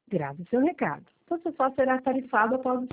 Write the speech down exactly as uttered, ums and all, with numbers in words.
Grave seu recado. Você só será tarifado após